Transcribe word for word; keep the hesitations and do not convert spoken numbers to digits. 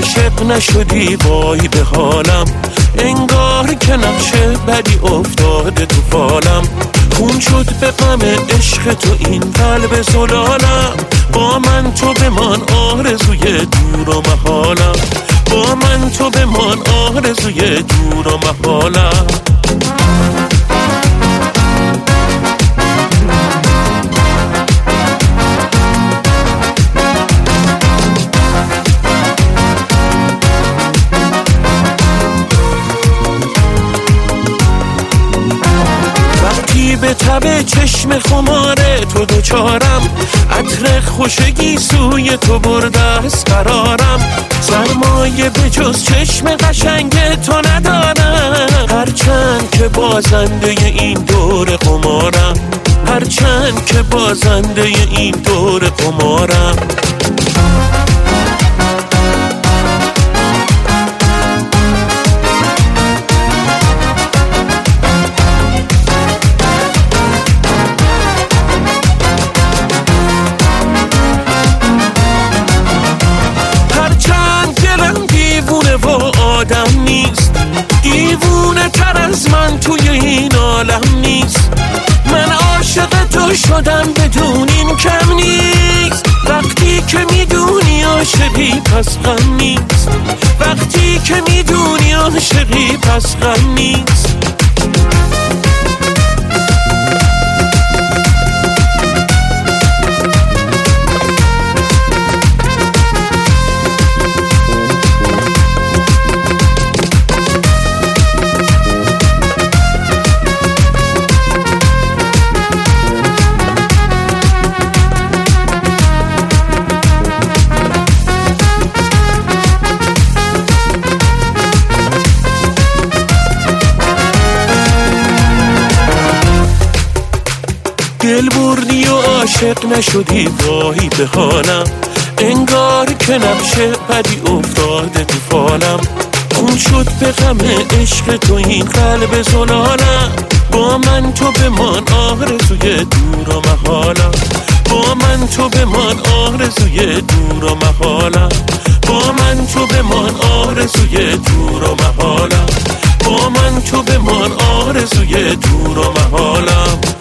عاشق نشدی وای به حالم، انگار که نقشه بدی افتاده تو فالم. خون شد به غم عشق تو این قلب زلالم، با من تو بمان آرزوی دور و محالم، با من تو بمان آرزوی دور و محالم. به تب چشم خماره تو دوچارم، عطر خوشگی سوی تو برده از قرارم. سرمایه به جز چشم قشنگ تو ندارم، هرچند که بازنده این دور قمارم، هرچند که بازنده این دور قمارم. آدم نیست دیوونه تر از من توی این عالم نیست. من عاشق تو شدم بدون این کم نیست، وقتی که میدونی عاشقی پس غم نیست، وقتی که میدونی عاشقی پس غم نیست. دل بردی و عاشق نشدی وای به حالم، انگار که نقشه بدی افتاده تو فالم. خون شد به غم عشق تو این قلب زلالم، با من تو بمان آرزوی دور و محالم، با من تو بمان آرزوی دور و محالم، با من تو بمان آرزوی دور و محالم، با من تو بمان آرزوی دور و محالم.